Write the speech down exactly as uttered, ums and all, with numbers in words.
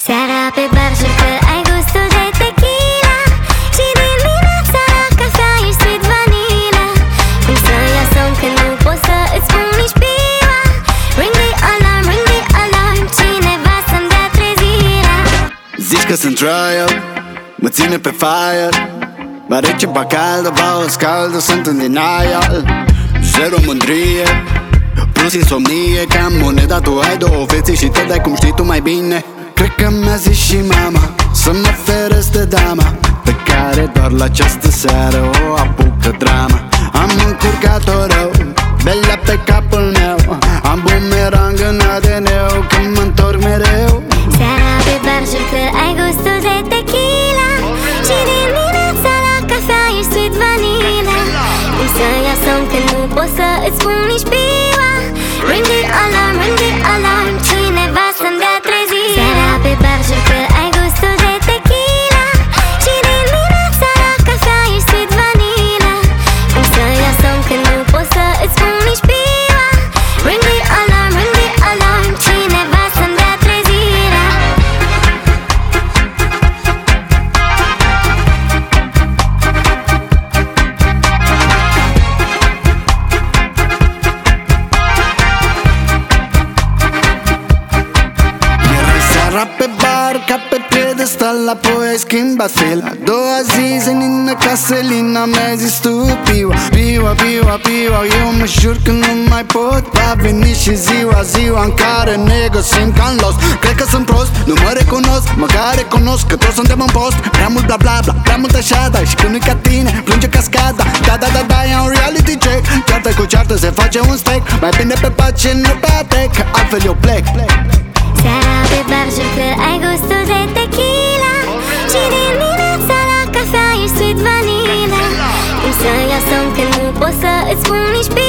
Seara pe bar jur că ai gustul de tequila și dimineața la cafea ești sweet vanilla. Cum să ia somn când nu pot să îți spun nici piua. Ring the alarm, ring the alarm, cineva să-mi dea trezirea. Zici că sunt royal, mă ține pe fire. Ba rece, ba caldă, ba o scaldă, sunt în denial. Zero mândrie, plus insomnie. Cam moneda, tu ai două fețe și te dai cum știi tu mai bine. Cred că mi-a zis și mama să mă feresc de dama pe care doar la această seară o apucă drama. Am încurcat-o rău, belea pe capul meu. Am bumerang în A D N-ul când mă întorc mereu. Seara pe bar jur că ai gustul de tequila și dimineața la cafea ești sweet vanilla. Cum să ia somn când nu pot să îți spun nici piua. Ring the alarm, ring the alarm, cineva să-mi dea trezirea. Seara pe bar jur că ai gustul de tequila și dimineața la cafea ești sweet vanilla. Cum să ia somn când nu pot să îți spun nici piua. Ring the alarm, ring the alarm, cineva să-mi dea trezirea. Seara pe bar, ca pe piedestal, apoi ai schimbat fil. A doua zi, Zenină ca Selina mi-a zis tu piua, piua, piua, piua. Eu mă jur că nu mai pot. Va veni și ziua, ziua în care ne găsim ca-n Lost. Cred că sunt prost, nu mă recunosc, măcar recunosc că toți suntem în post. Prea mult bla bla bla, prea multă șada. Și când nu-i ca tine, plânge cascada. Da, da, da, da, e un reality check. Ceartă cu ceartă se face un steak. Mai bine pe pat și nu pe atec, altfel eu plec. Seara pe bar jur că ai gustul de tequila și dimineața la cafea ești sweet vanilla. Cum să ia somn când nu pot să îți spun nici piua.